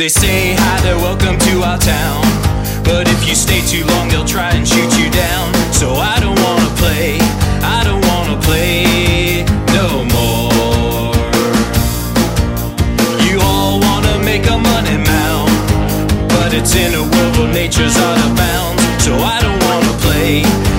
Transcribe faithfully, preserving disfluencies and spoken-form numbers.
They say hi there, welcome to our town, but if you stay too long they'll try and shoot you down. So I don't wanna play, I don't wanna play no more. You all wanna make a money mound, but it's in a world where nature's out of bounds. So I don't wanna play